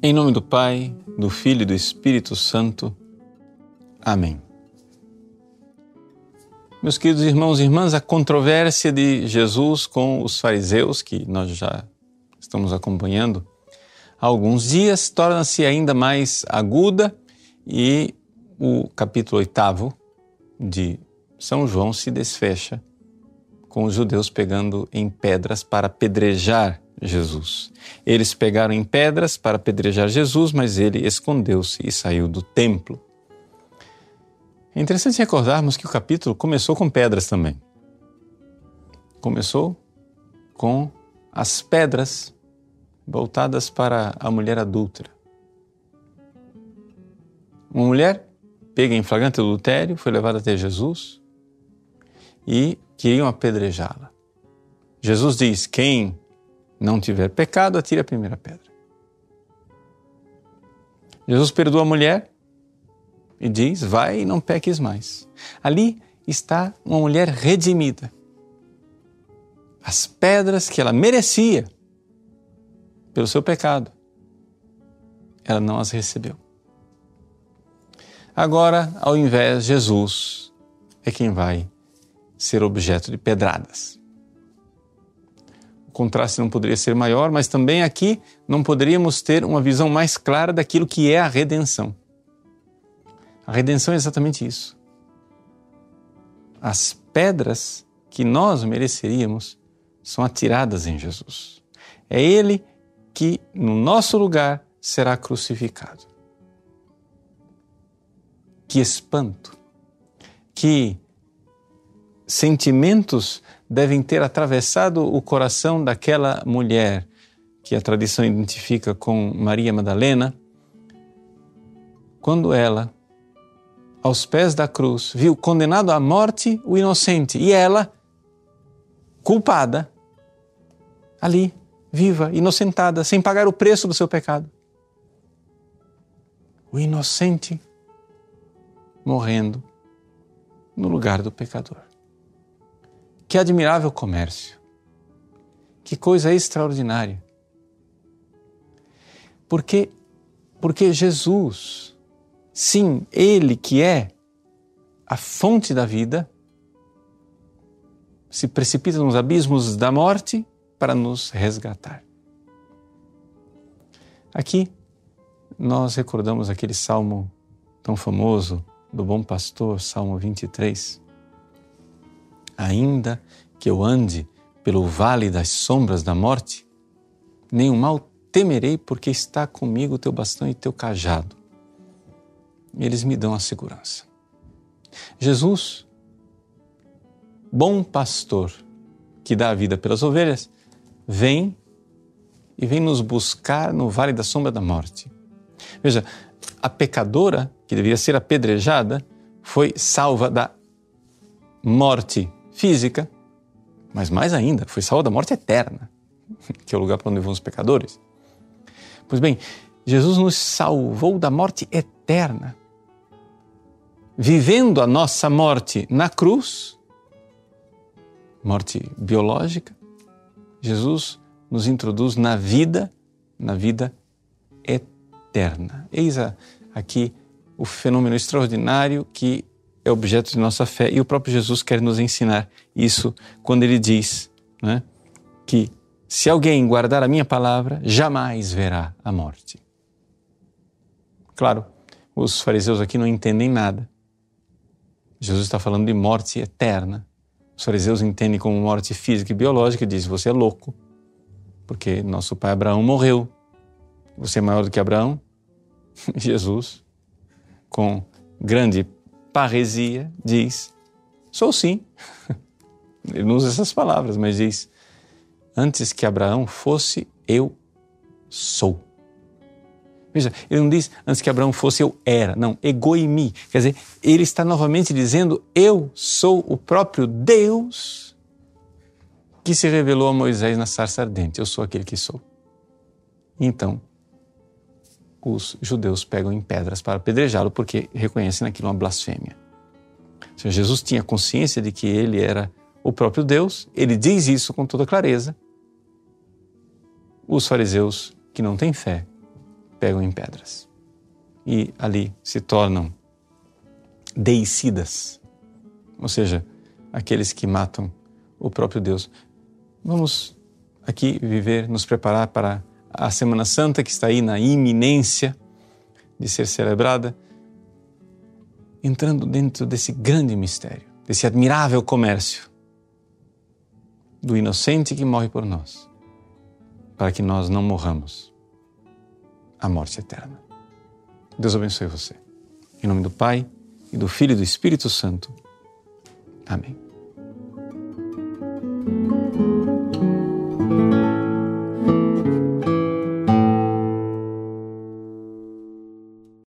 Em nome do Pai, do Filho e do Espírito Santo. Amém. Meus queridos irmãos e irmãs, a controvérsia de Jesus com os fariseus, que nós já estamos acompanhando há alguns dias, torna-se ainda mais aguda e o capítulo 8º de São João se desfecha com os judeus pegando em pedras para apedrejar Jesus. Eles pegaram em pedras para apedrejar Jesus, mas ele escondeu-se e saiu do templo. É interessante recordarmos que o capítulo começou com pedras também. Começou com as pedras voltadas para a mulher adúltera. Uma mulher pega em flagrante adultério, foi levada até Jesus e queriam apedrejá-la. Jesus diz: quem não tiver pecado, atire a primeira pedra. Jesus perdoa a mulher e diz: vai e não peques mais. Ali está uma mulher redimida. As pedras que ela merecia pelo seu pecado, ela não as recebeu. Agora, ao invés, Jesus é quem vai ser objeto de pedradas. O contraste não poderia ser maior, mas também aqui não poderíamos ter uma visão mais clara daquilo que é a redenção. A redenção é exatamente isso. As pedras que nós mereceríamos são atiradas em Jesus. É Ele que, no nosso lugar, será crucificado. Que espanto! Que sentimentos devem ter atravessado o coração daquela mulher que a tradição identifica com Maria Madalena, quando ela, aos pés da cruz, viu condenado à morte o inocente e ela, culpada, ali, viva, inocentada, sem pagar o preço do seu pecado. O inocente morrendo no lugar do pecador. Que admirável comércio! Que coisa extraordinária! Porque Jesus, sim, Ele que é a fonte da vida, se precipita nos abismos da morte para nos resgatar. Aqui nós recordamos aquele salmo tão famoso do Bom Pastor, Salmo 23. Ainda que eu ande pelo vale das sombras da morte, nenhum mal temerei, porque está comigo o teu bastão e teu cajado. Eles me dão a segurança. Jesus, bom pastor, que dá a vida pelas ovelhas, vem nos buscar no vale da sombra da morte. Veja, a pecadora, que deveria ser apedrejada, foi salva da morte física, mas mais ainda, foi salva da morte eterna, que é o lugar para onde vão os pecadores. Pois bem, Jesus nos salvou da morte eterna, vivendo a nossa morte na cruz, morte biológica. Jesus nos introduz na vida eterna. Eis aqui o fenômeno extraordinário que é objeto de nossa fé, e o próprio Jesus quer nos ensinar isso quando ele diz, né, que se alguém guardar a minha palavra, jamais verá a morte. Claro, os fariseus aqui não entendem nada. Jesus está falando de morte eterna. Os fariseus entendem como morte física e biológica e dizem: você é louco, porque nosso pai Abraão morreu. Você é maior do que Abraão? Jesus, com grande parresia, diz: sou sim. Ele não usa essas palavras, mas diz: antes que Abraão fosse, eu sou. Veja, ele não diz antes que Abraão fosse, eu era. Não, egoimi. Quer dizer, ele está novamente dizendo: eu sou o próprio Deus que se revelou a Moisés na sarça ardente. Eu sou aquele que sou. Então, os judeus pegam em pedras para apedrejá-lo porque reconhecem naquilo uma blasfêmia. Ou seja, Jesus tinha consciência de que ele era o próprio Deus, ele diz isso com toda clareza. Os fariseus, que não têm fé, pegam em pedras e ali se tornam deicidas, ou seja, aqueles que matam o próprio Deus. Vamos aqui viver, nos preparar para a Semana Santa que está aí na iminência de ser celebrada, entrando dentro desse grande mistério, desse admirável comércio do inocente que morre por nós, para que nós não morramos a morte eterna. Deus abençoe você. Em nome do Pai, e do Filho e do Espírito Santo. Amém.